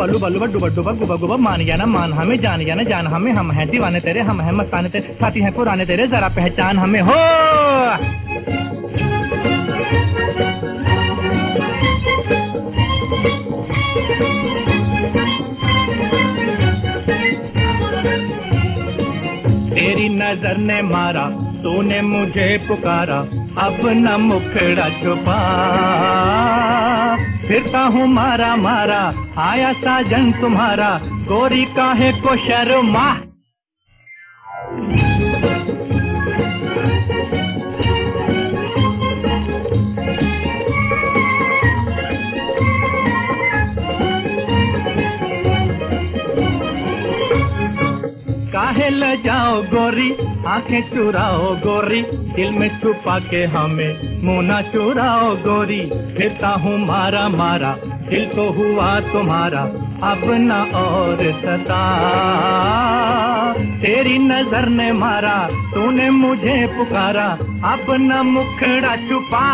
बल्लू बल्लू डुबा डुबा गुबा गुबा, मान गया ना मान हमें, जान गया ना जान हमें, हम हैं दीवाने तेरे, हम हैं मस्ताने तेरे, साथी हैं पुराने तेरे, जरा पहचान हमें हो। तेरी नजर ने मारा, तूने मुझे पुकारा, अब न मुखड़ा छुपा, फिरता हूँ मारा मारा, आया साजन तुम्हारा, गोरी काहे को शर्मा। काहे ल जाओ गोरी, आंखें चुराओ गोरी, दिल में छुपा के हमें मुँह न चुराओ गोरी, फिरता हूँ मारा मारा, दिल तो हुआ तुम्हारा, अब न और सता, तेरी नजर ने मारा, तूने मुझे पुकारा, अब न मुखड़ा छुपा।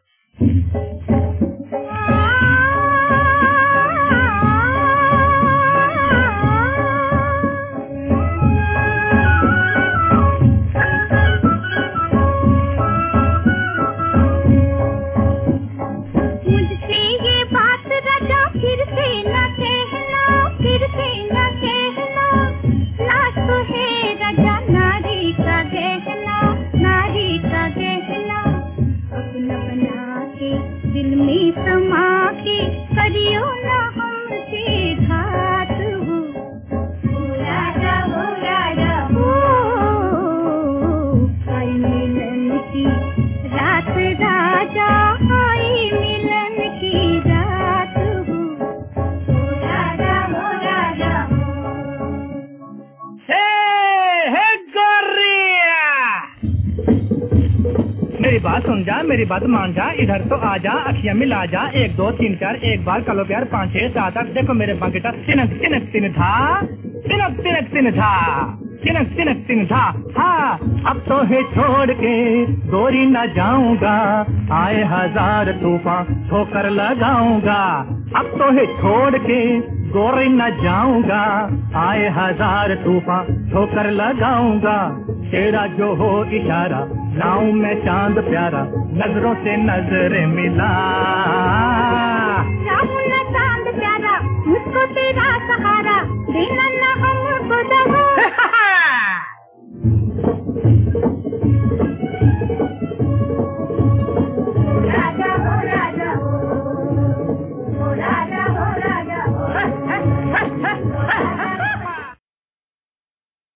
मेरी बात मान जा, इधर तो आ जा, अखियां मिला जा, 1 2 3 4 एक बार कलो प्यार, 5 6 7 8, देखो मेरे बांकेटा, तिनक तिनक तिन था, तिनक तिनक तिन था, तिनक तिनक तिन था, हाँ अब तो है छोड़ के गोरी न जाऊंगा, आए 1000 तूफान ठोकर लगाऊंगा, अब तो है छोड़ के गोरी न जाऊंगा, आए 1000 तूफान ठोकर लगाऊंगा, तेरा जो हो इशारा, लाऊं मैं चांद प्यारा, नजरों से नजरें मिला, लाऊं ना चांद प्यारा, मुझको तेरा सहारा, देना ना हमको दगा।